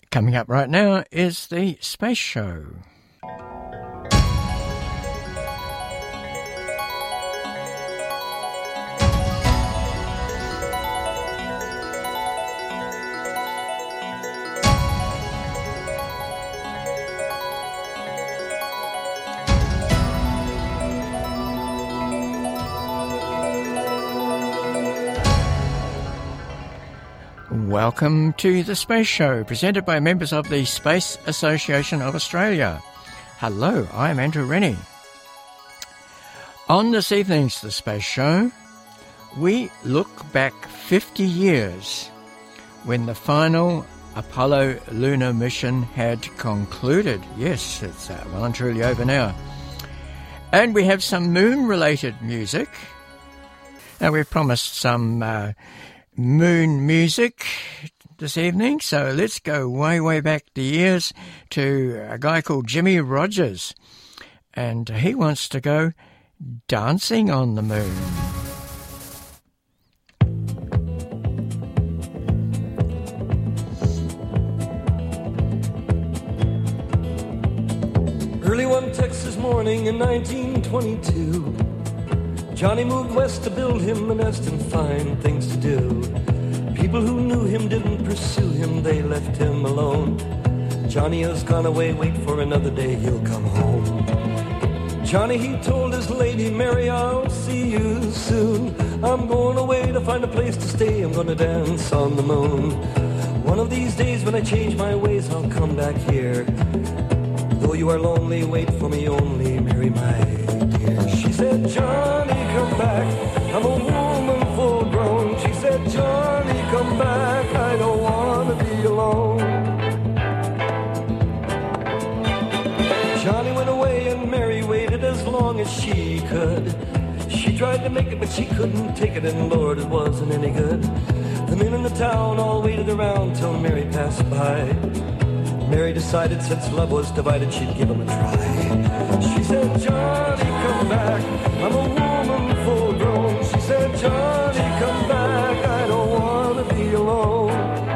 Coming up right now is the Space Show. Welcome to the Space Show, presented by members of the Space Association of Australia. Hello, I'm Andrew Rennie. On this evening's The Space Show, we look back 50 years when the final Apollo lunar mission had concluded. Yes, it's well and truly over now. And we have some moon-related music. Now, we've promised some moon music this evening, so let's go way back the years to a guy called Jimmie Rodgers, and he wants to go dancing on the moon. Early one Texas morning in 1922, Johnny moved west to build him a nest and find things to do. People who knew him didn't pursue him, they left him alone. Johnny has gone away, wait for another day, he'll come home. Johnny, he told his lady Mary, I'll see you soon. I'm going away to find a place to stay, I'm gonna dance on the moon. One of these days when I change my ways, I'll come back here. Though you are lonely, wait for me only, Mary, my dear. She said, Johnny, come back, I'm a woman full grown. She said, Johnny, come back, I don't want to be alone. Johnny went away and Mary waited as long as she could. She tried to make it, but she couldn't take it, and Lord, it wasn't any good. The men in the town all waited around till Mary passed by. Mary decided since love was divided, she'd give him a try. She said, Johnny, come back, I'm a woman full grown. She said, Johnny, come back, I don't want to be alone.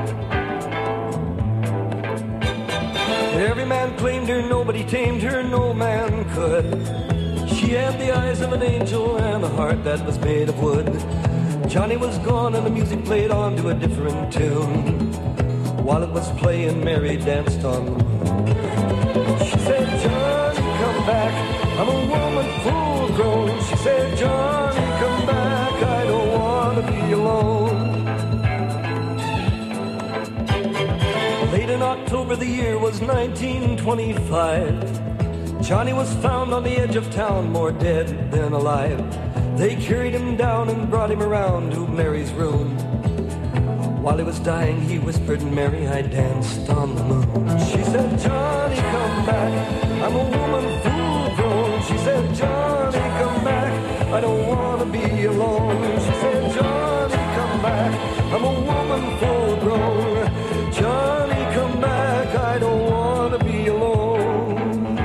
Every man claimed her, nobody tamed her, no man could. She had the eyes of an angel and a heart that was made of wood. Johnny was gone and the music played on to a different tune. While it was playing, Mary danced on the moon. She said, Johnny, come back, I'm a woman full grown. She said, Johnny, come back, I don't want to be alone. Late in October, the year was 1925. Johnny was found on the edge of town, more dead than alive. They carried him down and brought him around to Mary's room. While he was dying, he whispered, Mary, I danced on the moon. She said, Johnny, come back, I'm a woman full grown. She said, Johnny, come back, I don't want to be alone. She said, Johnny, come back, I'm a woman full grown. Johnny, come back, I don't want to be alone.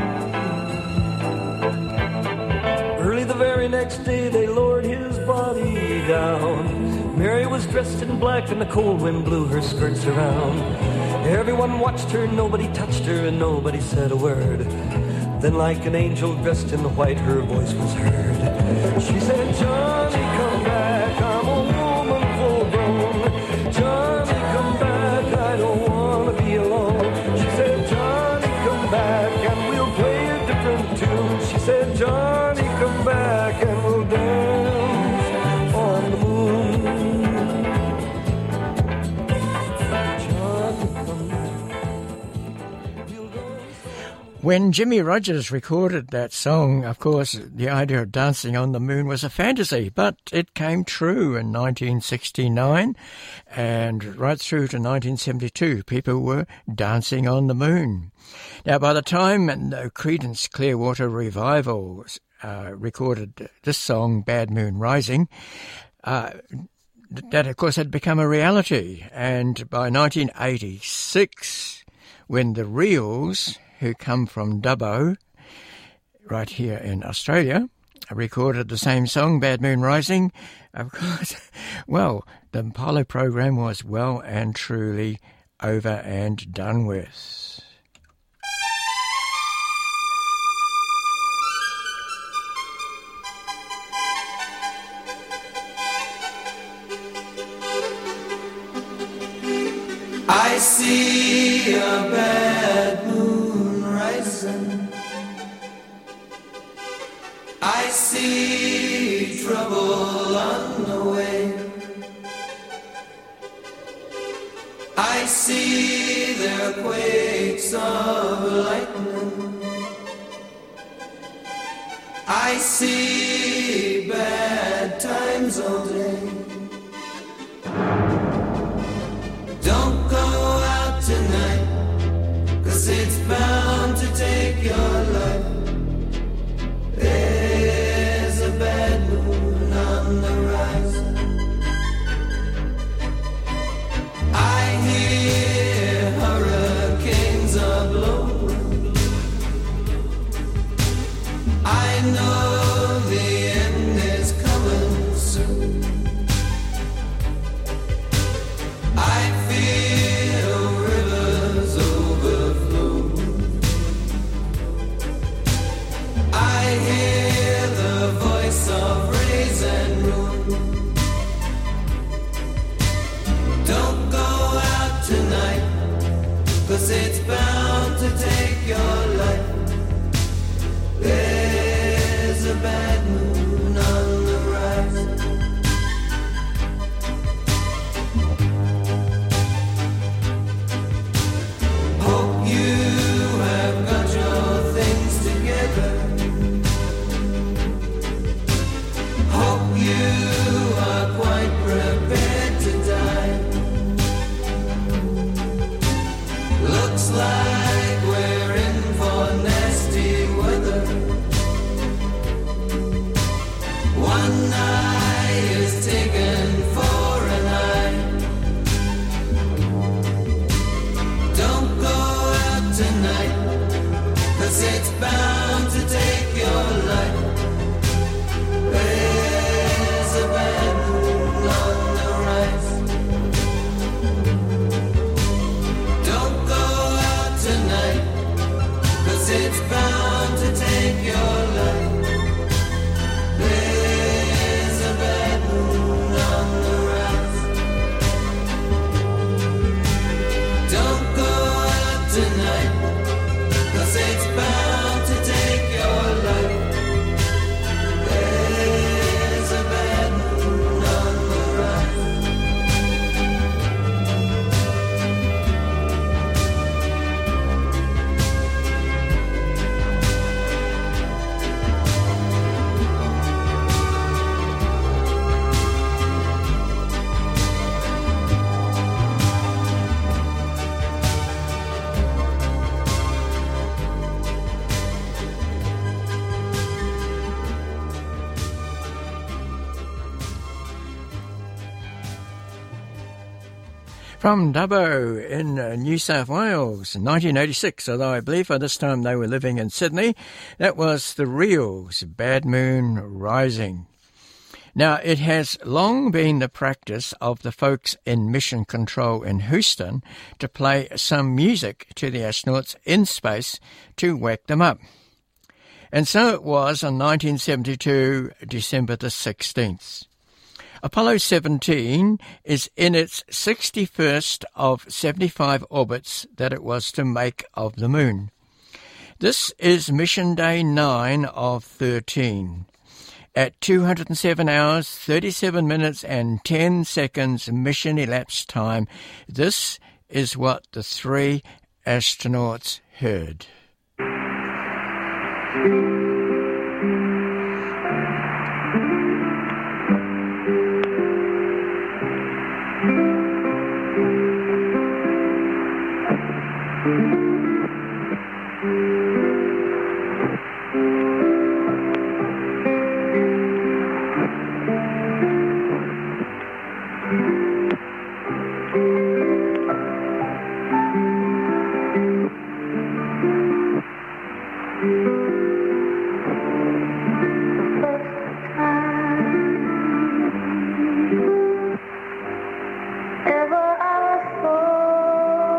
Early the very next day, they lowered his body down. Mary was dressed in black and the cold wind blew her skirts around. Everyone watched her, nobody touched her, and nobody said a word. Then like an angel dressed in white, her voice was heard. She said, Johnny, come back, I'm a woman full grown. Johnny, come back, I don't want to be alone. She said, Johnny, come back, and we'll play a different tune. She said, Johnny, come back, and we'll dance on the moon. When Jimmie Rodgers recorded that song, of course, the idea of dancing on the moon was a fantasy, but it came true in 1969, and right through to 1972, people were dancing on the moon. Now, by the time the Creedence Clearwater Revival recorded this song, Bad Moon Rising, that, of course, had become a reality, and by 1986, when the Reels, who come from Dubbo, right here in Australia, recorded the same song, Bad Moon Rising. Of course, well, the Apollo program was well and truly over and done with. I see a bad moon rising. I see trouble on the way. I see there quakes of lightning. I see bad times all day. Don't go out tonight, 'cause it's bound to take your life. There's a bad moon on the rise. I hear hurricanes are blowing. I know the end is coming soon. I feel rivers overflow. I hear the voice of rays and ruin. Don't go out tonight, 'cause it's bound to take your life. There's a bad moon on the rise. Hope you have got your things together. Hope you are quite prepared to die. Looks like we're in for nasty weather. One eye is taken for an eye. Don't go out tonight, 'cause it's bound to take your life. There's a bad moon on the rise. Don't go out tonight, 'cause it's bound to take your life. There's a bad moon on the rise. Don't go out tonight, 'cause it's bound to take your life. There's a bad moon on the rise. From Dubbo in New South Wales, 1986, although I believe by this time they were living in Sydney. That was the Reels, Bad Moon Rising. Now, it has long been the practice of the folks in Mission Control in Houston to play some music to the astronauts in space to wake them up. And so it was on 1972, December the 16th. Apollo 17 is in its 61st of 75 orbits that it was to make of the moon. This is mission day 9 of 13. At 207 hours, 37 minutes and 10 seconds mission elapsed time, this is what the 3 astronauts heard. Ever I fall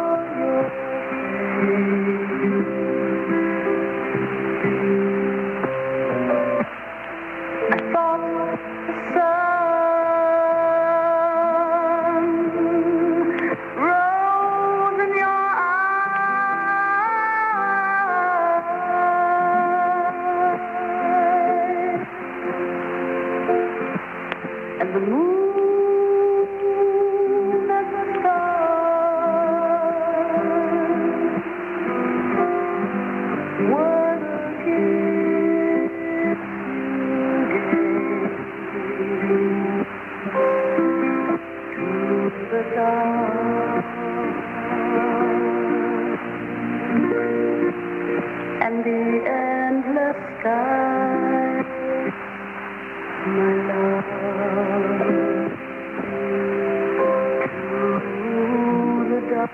sky, my love, to the dark.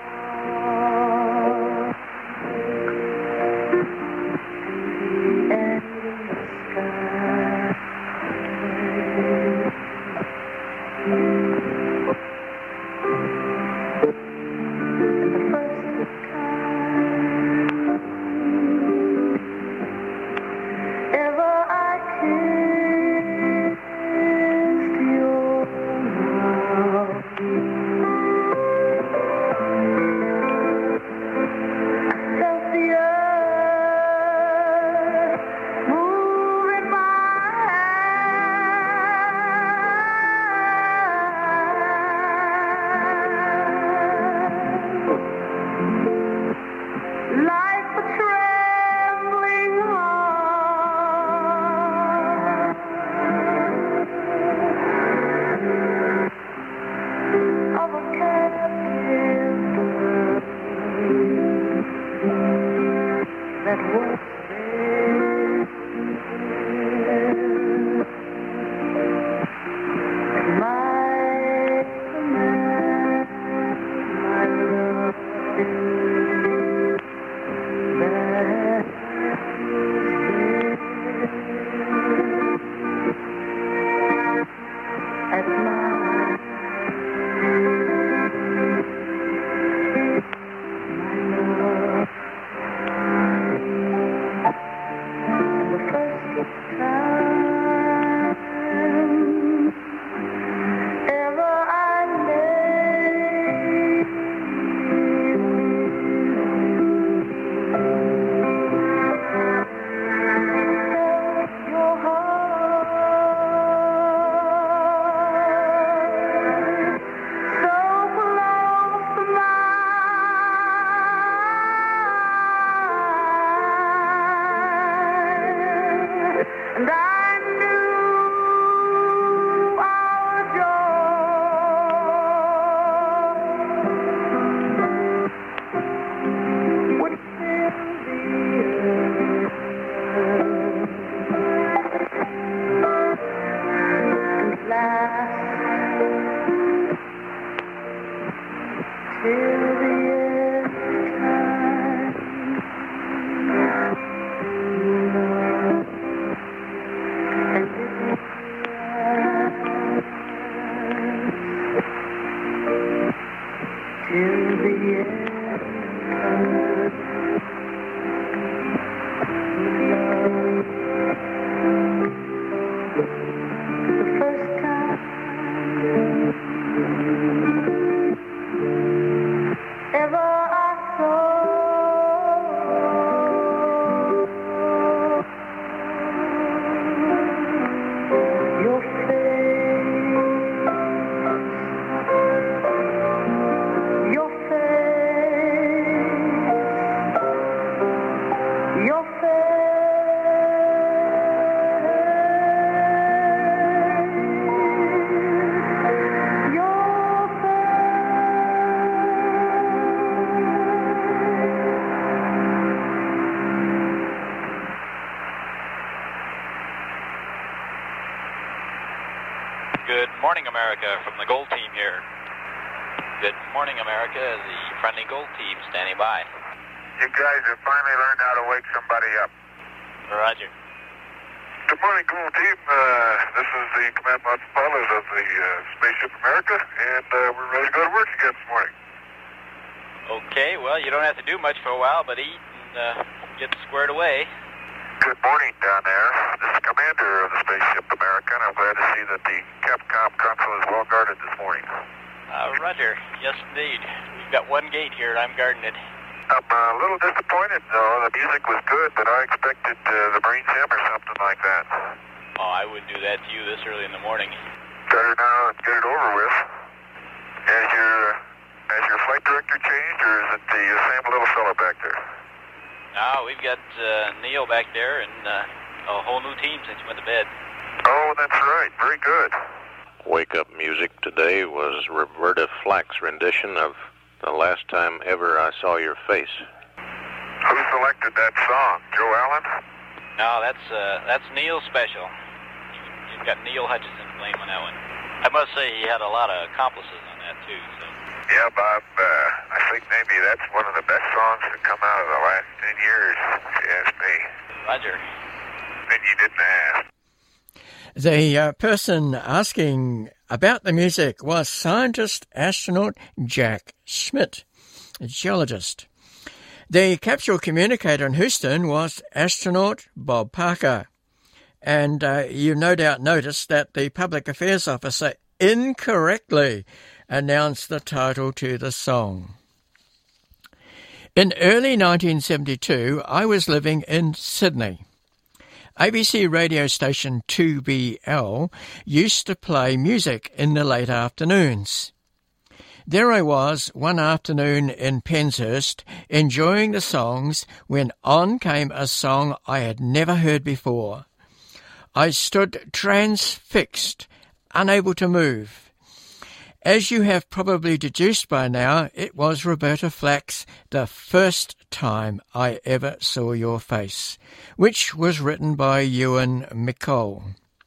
Good morning, America, from the Gold Team here. Good morning, America, the friendly Gold Team standing by. You guys have finally learned how to wake somebody up. Roger. Good morning, Gold Team. This is the Command Module pilot of the Spaceship America, and we're ready to go to work again this morning. Okay, well, you don't have to do much for a while, but eat and get squared away. Good morning down there. This is Commander of the Spaceship America, and I'm glad to see that the Capcom console is well guarded this morning. Roger. Yes, indeed. We've got one gate here, and I'm guarding it. I'm a little disappointed, though. The music was good, but I expected the Marine Sam or something like that. Oh, I wouldn't do that to you this early in the morning. Better now and get it over with. Has your flight director changed, or is it the same little fellow back there? No, we've got Neil back there and a whole new team since you went to bed. Oh, that's right. Very good. Wake-up music today was Roberta Flack's rendition of The Last Time Ever I Saw Your Face. Who selected that song? Joe Allen? No, that's Neil's special. You've got Neil Hutchison to blame on that one. I must say he had a lot of accomplices on that too. So. Yeah, Bob, I think maybe that's one of the best songs that come out of the last 10 years, if you ask me. Roger. And you didn't ask. The person asking about the music was scientist astronaut Jack Schmitt, a geologist. The capsule communicator in Houston was astronaut Bob Parker. And you no doubt noticed that the public affairs officer incorrectly announced the title to the song. In early 1972, I was living in Sydney. ABC radio station 2BL used to play music in the late afternoons. There I was one afternoon in Penshurst enjoying the songs when on came a song I had never heard before. I stood transfixed, unable to move. As you have probably deduced by now, it was Roberta Flack's The First Time I Ever Saw Your Face, which was written by Ewan MacColl.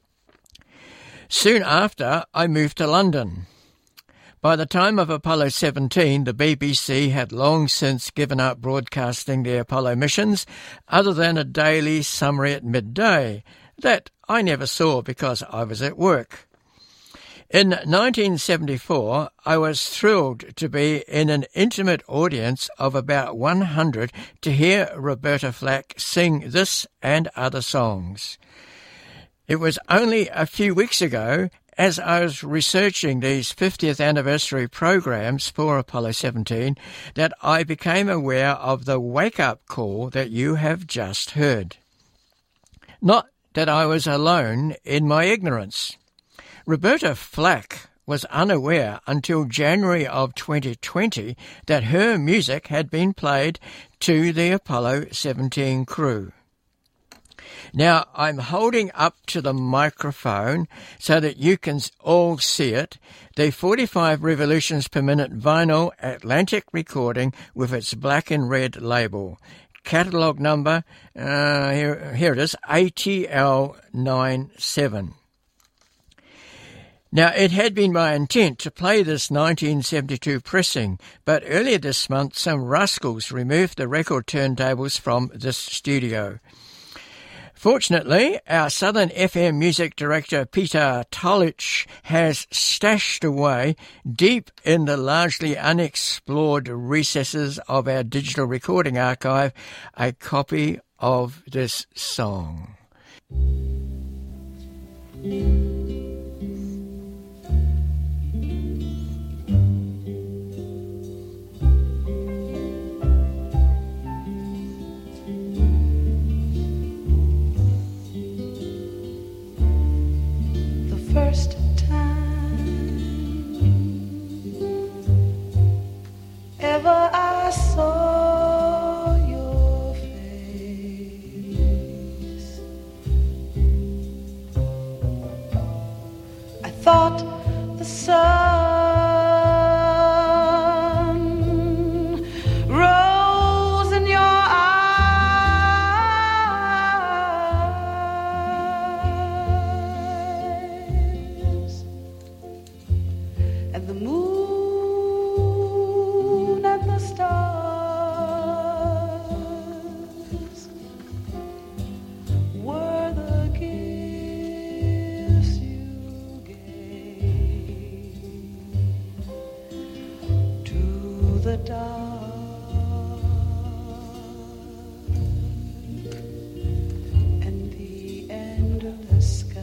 Soon after, I moved to London. By the time of Apollo 17, the BBC had long since given up broadcasting the Apollo missions, other than a daily summary at midday that I never saw because I was at work. In 1974, I was thrilled to be in an intimate audience of about 100 to hear Roberta Flack sing this and other songs. It was only a few weeks ago, as I was researching these 50th anniversary programs for Apollo 17, that I became aware of the wake-up call that you have just heard. Not that I was alone in my ignorance. Roberta Flack was unaware until January of 2020 that her music had been played to the Apollo 17 crew. Now, I'm holding up to the microphone so that you can all see it, the 45 revolutions per minute vinyl Atlantic recording with its black and red label. Catalogue number, here it is, ATL97. Now, it had been my intent to play this 1972 pressing, but earlier this month some rascals removed the record turntables from this studio. Fortunately, our Southern FM music director Peter Tolich has stashed away deep in the largely unexplored recesses of our digital recording archive a copy of this song. First time ever I saw your face, I thought the sun rose in your and the moon and the stars were the gifts you gave to the dark and the endless sky.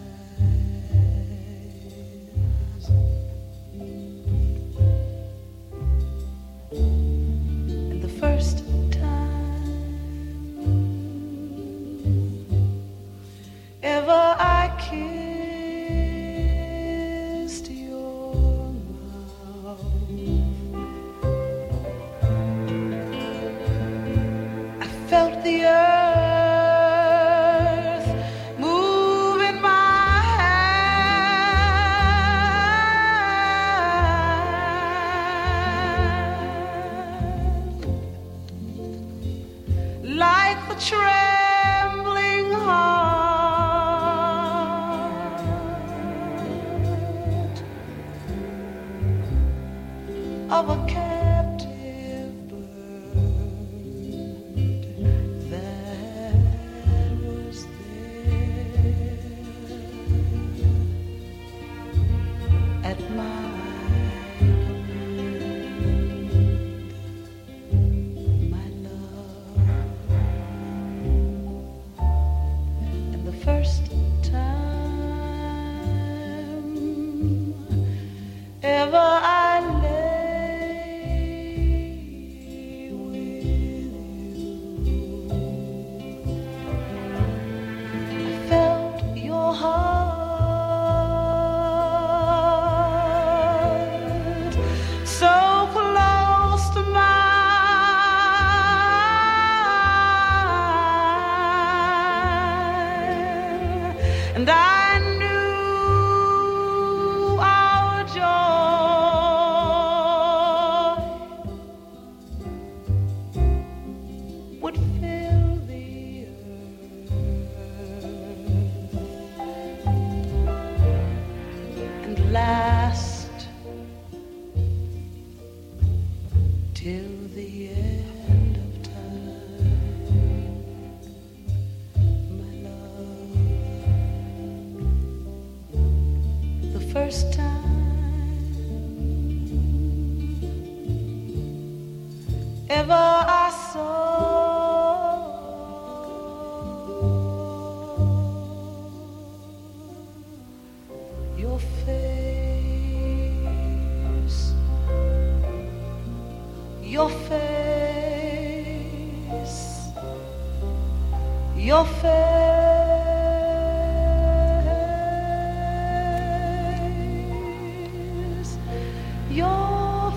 First time ever I kissed your mouth, I felt the earth move in my hand, like the trembling of a captive bird that was there at my command, my love. And the first time ever I lay with you, I felt your heart so close to mine, and I knew our joy would fill the earth and last till the end of time, my love. The first time ever I saw your face, your face, your face, your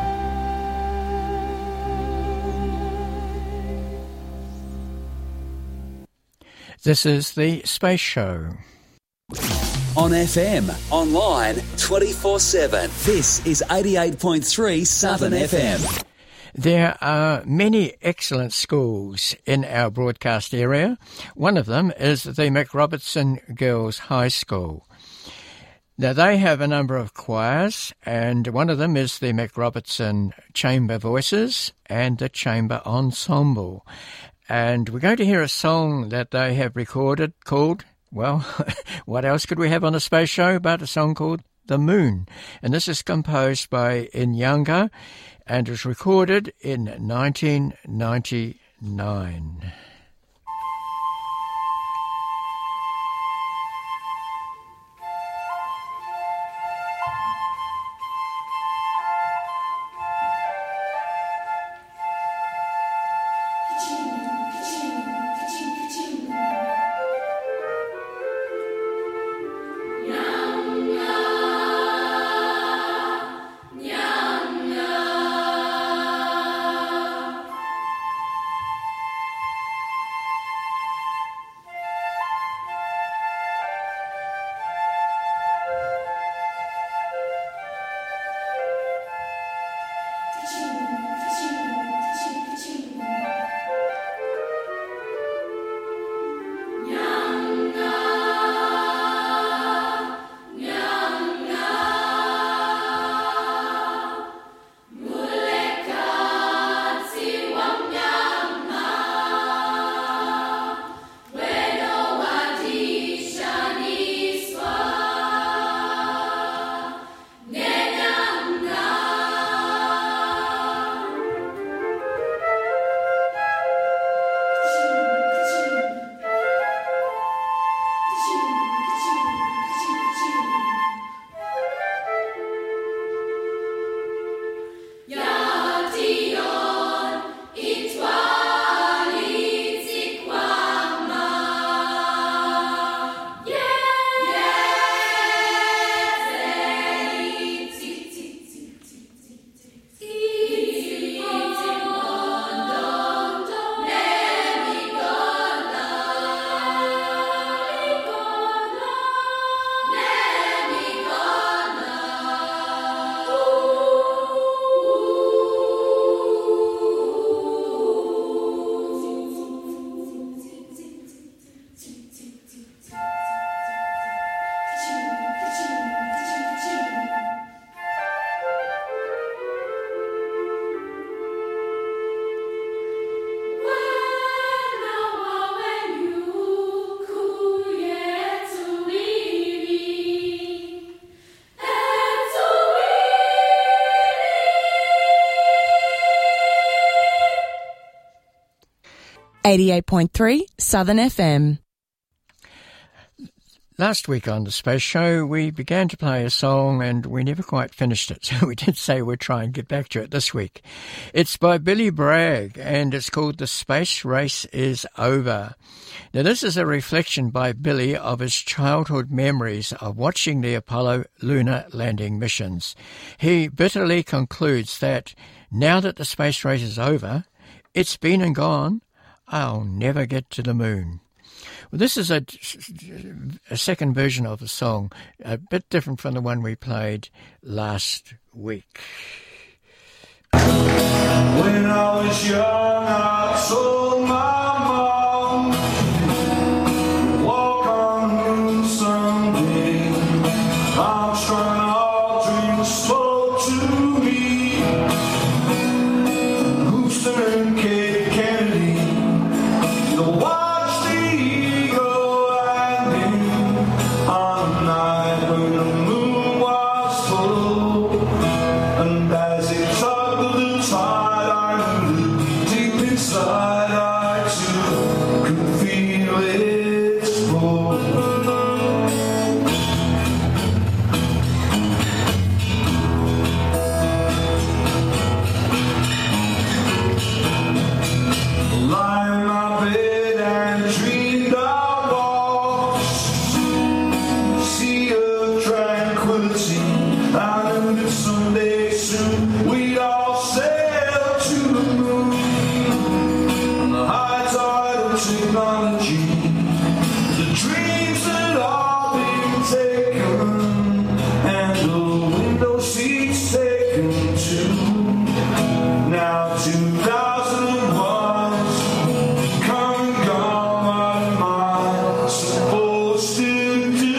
face. This is the Space Show. On FM, online, 24/7. This is 88.3 Southern FM. There are many excellent schools in our broadcast area. One of them is the McRobertson Girls High School. Now, they have a number of choirs, and one of them is the McRobertson Chamber Voices and the Chamber Ensemble. And we're going to hear a song that they have recorded called, well, what else could we have on a space show but a song called The Moon? And this is composed by Inyanga and was recorded in 1999. 88.3 Southern FM. Last week on the Space Show, we began to play a song and we never quite finished it, so we did say we'd try and get back to it this week. It's by Billy Bragg and it's called The Space Race Is Over. Now, this is a reflection by Billy of his childhood memories of watching the Apollo lunar landing missions. He bitterly concludes that now that the space race is over, it's been and gone, I'll never get to the moon. Well, this is a second version of the song, a bit different from the one we played last week. When I was young, I told my mom, walk on moon someday. I'm trying all dreams spoke to me. Houston and Cape Kennedy, the watch the eagle landing on a night when the moon was full. And as it tugged the tide, I knew deep inside I too could feel its pull. Lie in my bed and dreamed I walked, sea of tranquility. I knew that someday soon we'd all sail to the moon. On the high tide of technology, the dreams had all been taken, and the window seats taken too. Now 2001's come and gone, what am I supposed to do?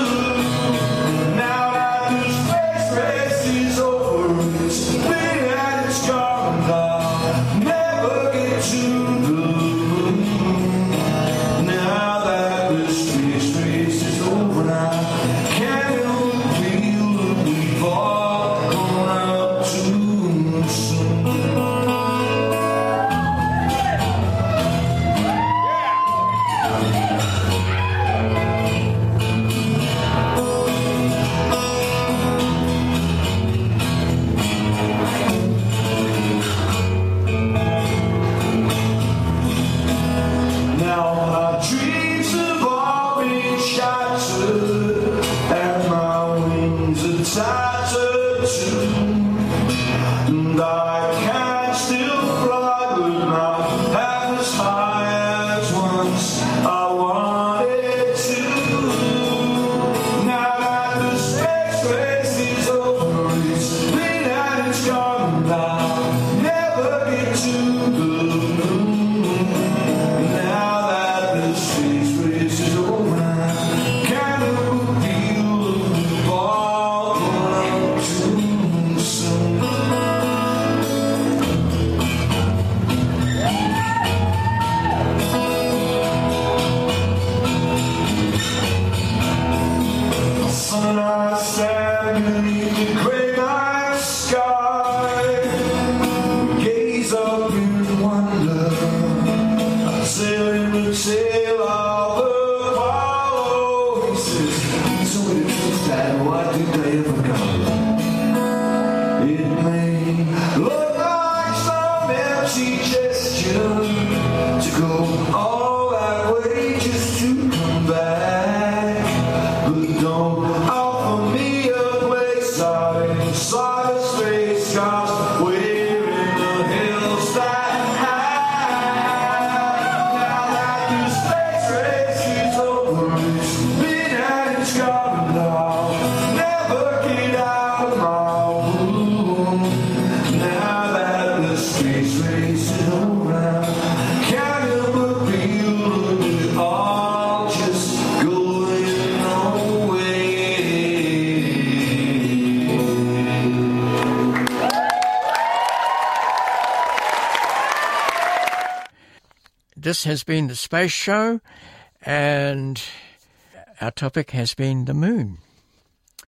Now that the space race is over, it's been and it's gone, and I'll never get to the moon. Now that the space race is over, I can't help but feel that we've all gone out too soon. Now our dreams have all been shattered, and my wings are tattered too. And I can still fly, but not half as high as once I wanted to. Now that the space race is over, it's been and it's gone, and I'll never get to the moon. Now that the space race is over, I can't help but feel that we've all gone out too soon. Sun, I stand beneath the great night sky, gaze up in wonder. I sail in the tail of the Apollo. He says, so it is that what did they ever go? It may look like some empty gesture to go all that way just to come back, but don't offer me a place out inside of space, 'cause we're in the hills that high. Now that the space race is over, it's been and it's gone, and I'll never get out of my room. Now that the space race is over, I can't help but feel that we're all just going away. This has been the Space Show, and our topic has been the moon.